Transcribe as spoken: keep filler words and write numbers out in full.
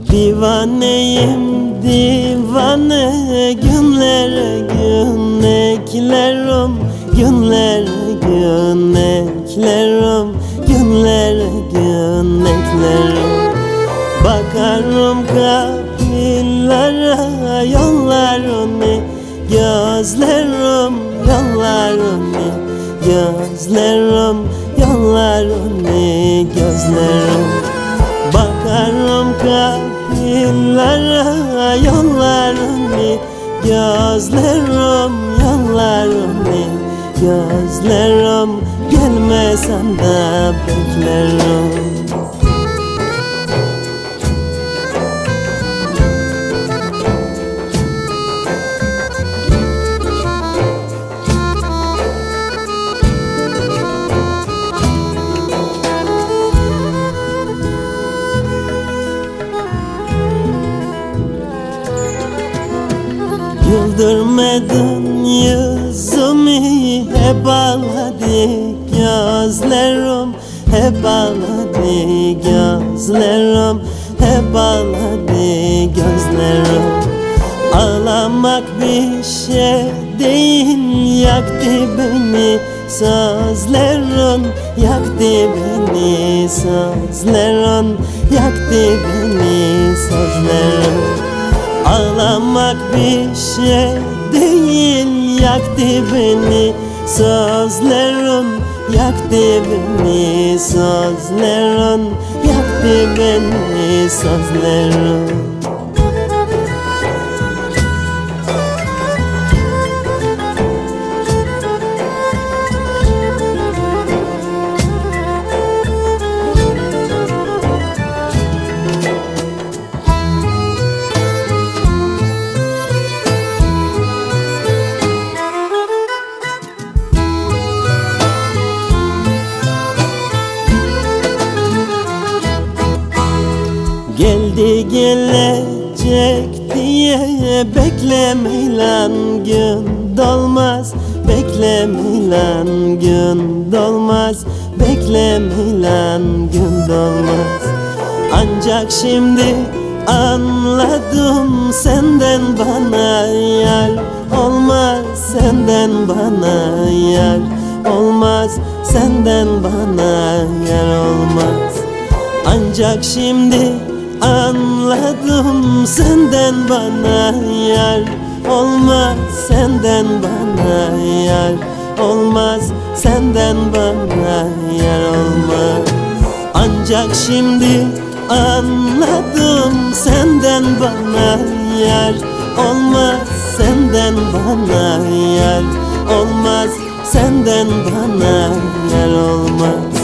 Divaneyim divane, günlere gün eklerim, günlere gün eklerim, günlere gün eklerim. Bakarım kapılara, yollarını gözlerim, yollarını gözlerim, yollarını gözlerim. Bakarım kapılara, yollarını gözlerim, yollarını gözlerim. Gelmesen de beklerim. Güldürmedin yüzümü, hep ağladı gözlerim, hep ağladı gözlerim, hep ağladı gözlerim. Ağlamak bir şey değil, yaktı beni sözlerin, yaktı beni sözlerin, yaktı beni sözlerin. Ağlamak bir şey değil, yaktı beni sözlerin, yaktı beni sözlerin, yaktı beni sözlerin. Geldi gelecek diye beklemeyle gün dolmaz, beklemeyle gün dolmaz, beklemeyle gün dolmaz. Ancak şimdi anladım, senden bana yar olmaz, senden bana yar olmaz, senden bana yar olmaz. Ancak şimdi anladım, senden bana yar olmaz, senden bana yar olmaz, senden bana yar olmaz. Ancak şimdi anladım, senden bana yar olmaz, senden bana yar olmaz, senden bana yar olmaz.